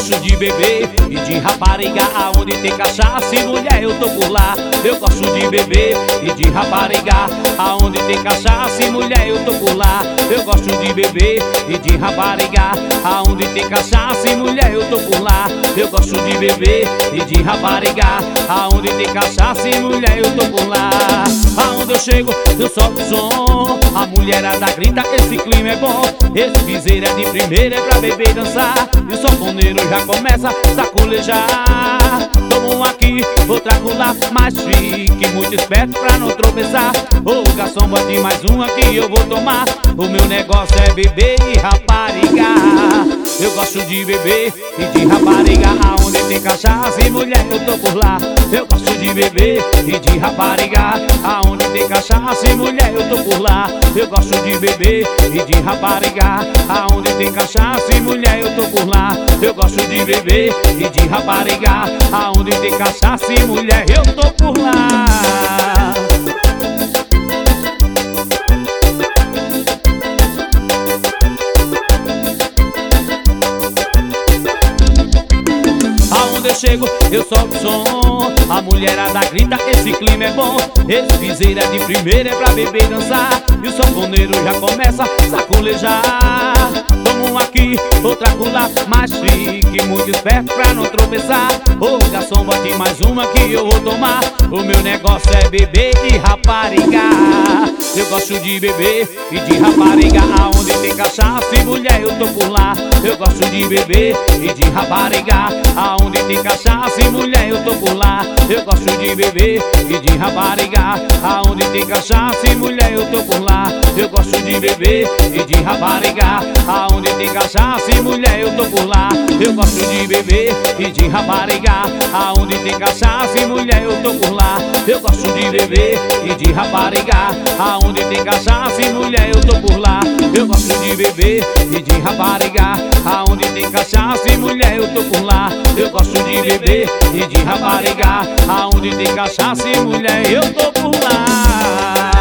gosto de beber e de rapariga, aonde tem cachaça e mulher eu tô por lá. Eu gosto de beber e de rapariga, aonde tem cachaça e mulher eu tô por lá. Eu gosto de beber e de rapariga, aonde tem cachaça e mulher eu tô por lá. Eu gosto de beber e de rapariga, aonde tem cachaça e mulher eu tô por lá. Aonde eu chego eu solto o som, a mulherada grita, esse clima é bom. Esse piseiro é de primeira, é pra beber e dançar, e o sanfoneiro já começa a sacolejar. Tomo um aqui, outro acolá, mais chique, muito esperto pra não tropeçar. Ô garçom, bote mais um aqui, eu vou tomar. O meu negócio é beber e rapariga. Eu gosto de beber e de rapariga, aonde tem cachaça e mulher eu tô por lá. Eu gosto de beber e de rapariga, aonde tem cachaça e mulher eu tô por lá. Eu gosto de beber e de rapariga, aonde tem cachaça e mulher eu tô por lá. Eu gosto de beber e de rapariga, aonde tem cachaça e mulher eu tô por lá. Aonde eu chego, eu solto o som, a mulherada grita, esse clima é bom. Esse piseiro é de primeira, é pra beber e dançar, e o sanfoneiro já começa a sacolejar. Tomo um aqui, outro acolá, mais chique, muito esperto pra não tropeçar. Ô garçom, bote mais uma que eu vou tomar. O meu negócio é beber e rapariga. Eu gosto de beber e de rapariga, aonde tem cachaça e mulher eu tô por lá. Eu gosto de beber e de rapariga, aonde tem cachaça e mulher eu tô por lá. Eu gosto de beber e de rapariga, aonde tem cachaça e mulher eu tô por lá. Eu gosto de beber e de rapariga, aonde tem cachaça e mulher eu tô por lá. Eu gosto de beber e de rapariga, aonde tem cachaça e mulher eu tô por lá. Eu gosto de beber e de rapariga, aonde tem cachaça e mulher eu tô por lá. Eu gosto de beber e de rapariga, aonde tem cachaça e mulher eu tô por lá. Eu gosto de beber e de rapariga, aonde tem cachaça e mulher eu tô por lá.